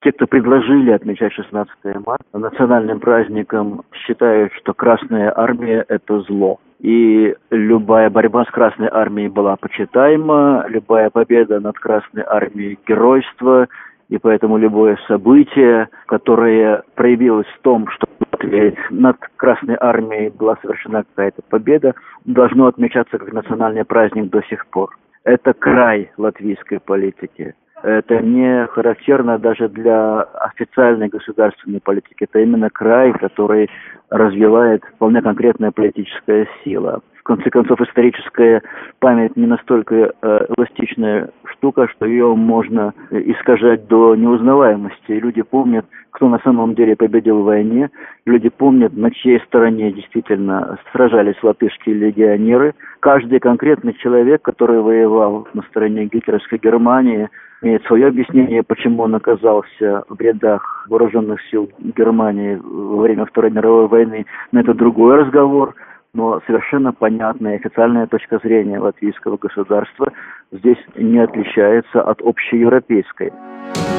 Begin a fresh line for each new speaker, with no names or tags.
Те, кто предложили отмечать 16 марта национальным праздником, считают, что Красная Армия – это зло. И любая борьба с Красной Армией была почитаема, любая победа над Красной Армией – геройство, и поэтому любое событие, которое проявилось в том, что над Красной Армией была совершена какая-то победа, должно отмечаться как национальный праздник до сих пор. Это край латвийской политики. Это не характерно даже для официальной государственной политики. Это именно край, который развивает вполне конкретная политическая сила. В конце концов, историческая память не настолько эластичная штука, что ее можно искажать до неузнаваемости. И люди помнят, кто на самом деле победил в войне. Люди помнят, на чьей стороне действительно сражались латышские легионеры. Каждый конкретный человек, который воевал на стороне гитлеровской Германии, имеет свое объяснение, почему он оказался в рядах вооруженных сил Германии во время Второй мировой войны. Но это другой разговор. Но совершенно понятная официальная точка зрения латвийского государства здесь не отличается от общеевропейской.